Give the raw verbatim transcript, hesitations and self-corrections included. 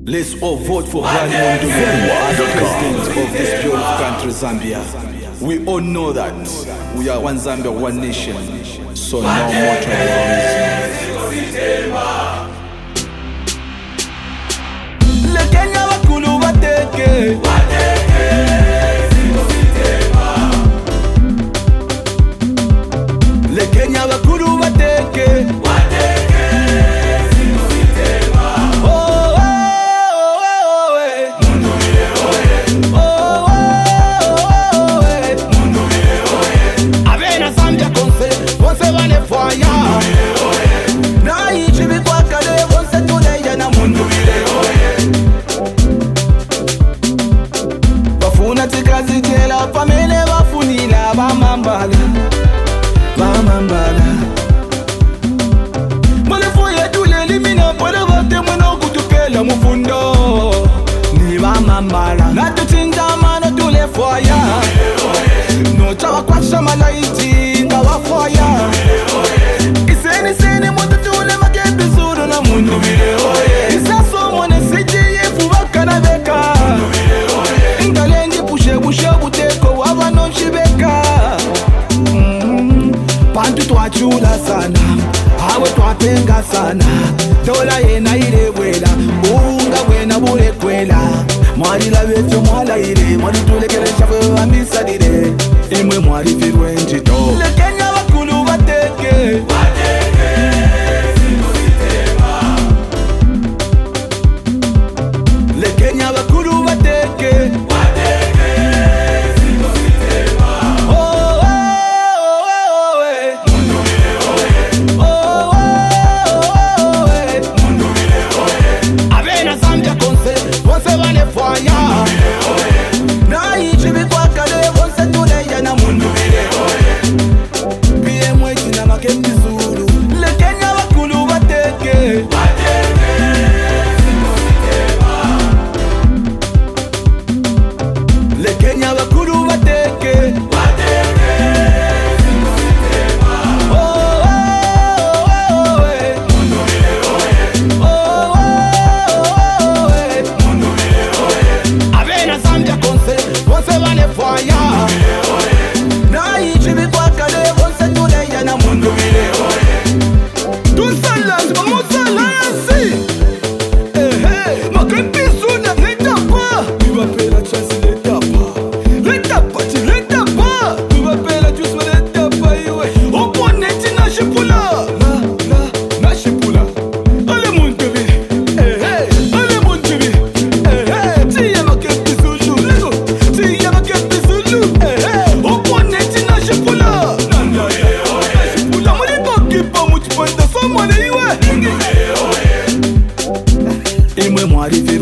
Let's all vote for Brian Mondubile as president of this beautiful country, Zambia. We all know that we are one Zambia, one nation. So no more tribalism. Le Kenya wakulu wateke, le Kenya wakulu wateke. Zitela pamene bafunila bamambala bamambala Malefoye dule limina pole vote mweno kutukela mufundo ni bamambala Natutinda mano dule foya No chawa kwa shama laiti ngawa foya Iseni seni moto tule makepi zuru na mundu Isa somo ne siji yefu waka na beka Buteko wava no shibeka mm, Pantu tuachula sana Hawe tuapenga sana Dola yena ile wela Unga wena bule kwela Mwari la wetu mwala ile Mwari tulekele shafu wa misa dide Imwe mwari firwe njito Le Kenya wakulu wateke Wateke Simo sitema Le Kenya wakulu wateke Imwe mwari